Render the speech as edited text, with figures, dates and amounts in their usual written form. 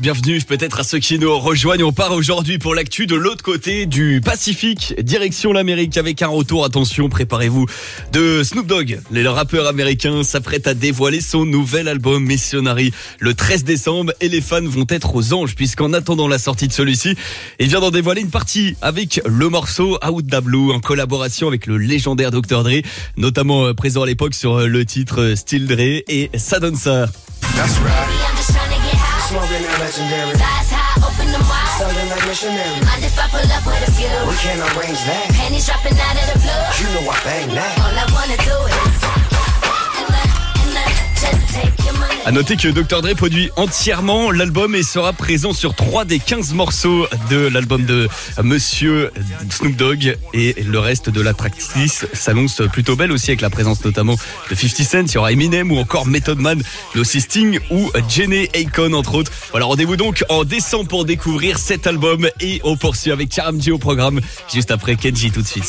bienvenue peut-être à ceux qui nous rejoignent. On part aujourd'hui pour l'actu de l'autre côté du Pacifique, direction l'Amérique avec un retour, attention, préparez-vous, de Snoop Dogg. Le rappeur américain s'apprête à dévoiler son nouvel album Missionary le 13 décembre et les fans vont être aux anges puisqu'en attendant la sortie de celui-ci, il vient d'en dévoiler une partie avec le morceau Out Da Blue en collaboration avec le légendaire Dr. Dre, notamment présent à l'époque sur le titre Still Dre, et ça donne ça. That's right. I'm just trying to get high. Smoking that legendary. Flies high, open them wide. Something like missionary. Mind if I pull up with a few? We can't arrange that. Panties dropping out of the blue. You know I bang that. All I wanna do is just take your money. À noter que Dr. Dre produit entièrement l'album et sera présent sur 3 des 15 morceaux de l'album de Monsieur Snoop Dogg, et le reste de la tracklist s'annonce plutôt belle aussi avec la présence notamment de 50 Cent, il y aura Eminem ou encore Method Man, mais aussi Sting ou Jhené Aiko entre autres. Voilà, rendez-vous donc en décembre pour découvrir cet album et on poursuit avec Karam G au programme juste après Kenji tout de suite.